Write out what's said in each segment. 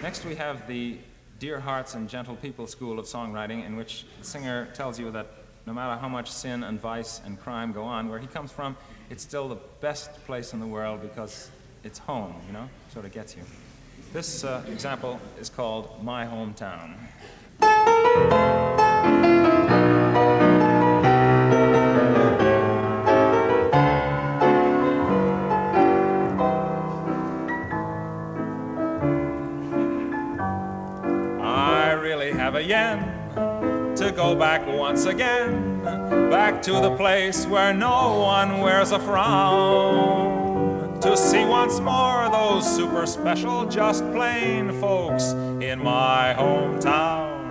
Next we have the Dear Hearts and Gentle People School of Songwriting, in which the singer tells you that no matter how much sin and vice and crime go on, where he comes from, it's still the best place in the world because it's home, you know, sort of gets you. This example is called My Hometown. Have a yen to go back once again, back to the place where no one wears a frown, to see once more those super special, just plain folks in my hometown.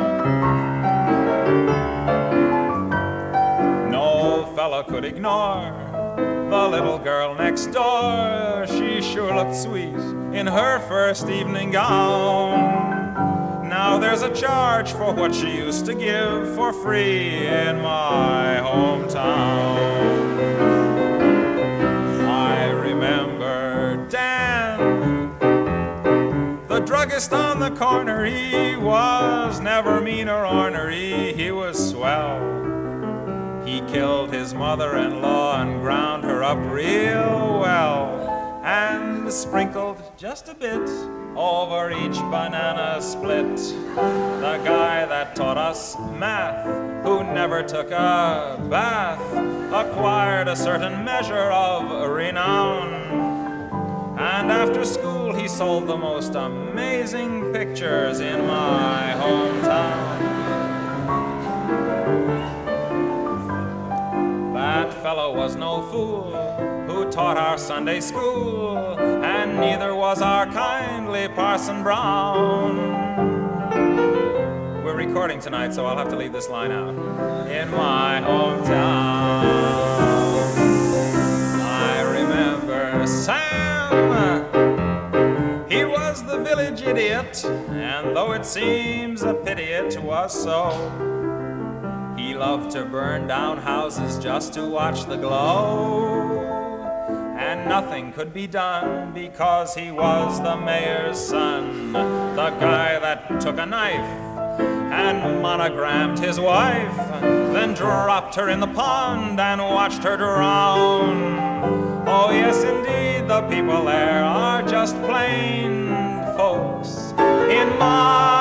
No fella could ignore the little girl next door. She sure looked sweet in her first evening gown. Now there's a charge for what she used to give for free in my hometown. I remember Dan, the druggist on the corner. He was never mean or ornery, he was swell. He killed his mother-in-law and ground her up real well, and sprinkled just a bit over each banana split. The guy that taught us math, who never took a bath, acquired a certain measure of renown. And after school he sold the most amazing pictures in my hometown. That fellow was no fool who taught our Sunday school, and neither was our kindly Parson Brown. We're recording tonight, so I'll have to leave this line out. In my hometown, I remember Sam. He was the village idiot, and though it seems a pity it was so, he loved to burn down houses just to watch the glow. And nothing could be done because he was the mayor's son, the guy that took a knife and monogrammed his wife, then dropped her in the pond and watched her drown. Oh yes, indeed, the people there are just plain folks in my